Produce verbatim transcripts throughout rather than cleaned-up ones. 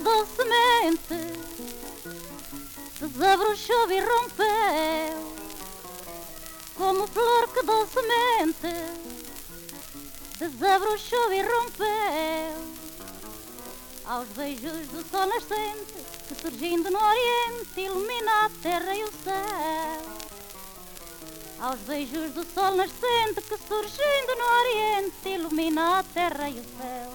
docemente desabrochou e rompeu, como flor que docemente desabrochou e rompeu, aos beijos do sol nascente que surgindo no oriente ilumina a terra e o céu. Aos beijos do sol nascente que surgindo no oriente ilumina a terra e o céu.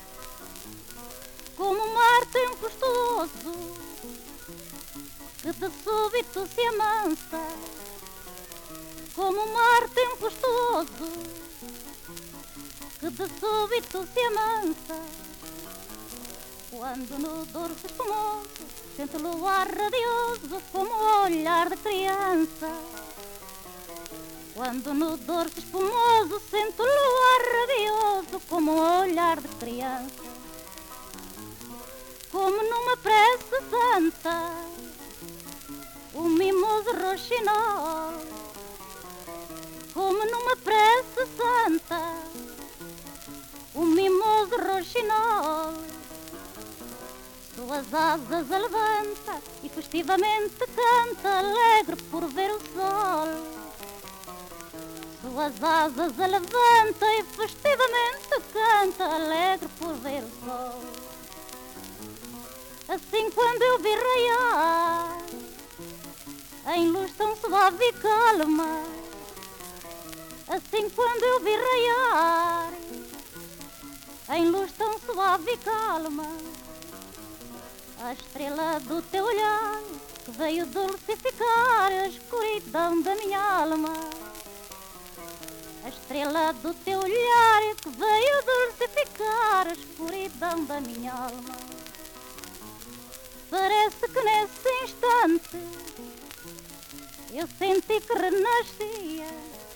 Como o mar tempestuoso que de súbito se amansa, como o mar tempestuoso que de súbito se amansa, quando no dorso espumoso sente o luar radioso como o olhar de criança. Quando no dorso espumoso sente o luar radioso como o olhar de criança. Como numa prece santa o mimoso roxinol, como numa prece santa o mimoso roxinol, suas asas a levanta e festivamente canta, alegre por ver o sol. Suas asas a levanta e festivamente canta, alegre por ver o sol. Assim quando eu vi raiar em luz tão suave e calma, assim quando eu vi raiar em luz tão suave e calma, a estrela do teu olhar que veio dulcificar a escuridão da minha alma. A estrela do teu olhar que veio dulcificar a escuridão da minha alma. Parece que nesse instante eu senti que renascia.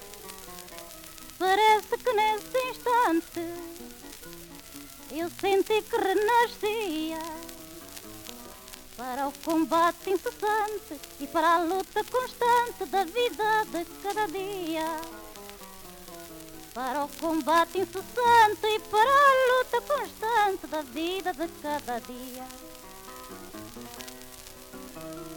Parece que nesse instante eu senti que renascia, para o combate incessante e para a luta constante da vida de cada dia. Para o combate incessante e para a luta constante da vida de cada dia.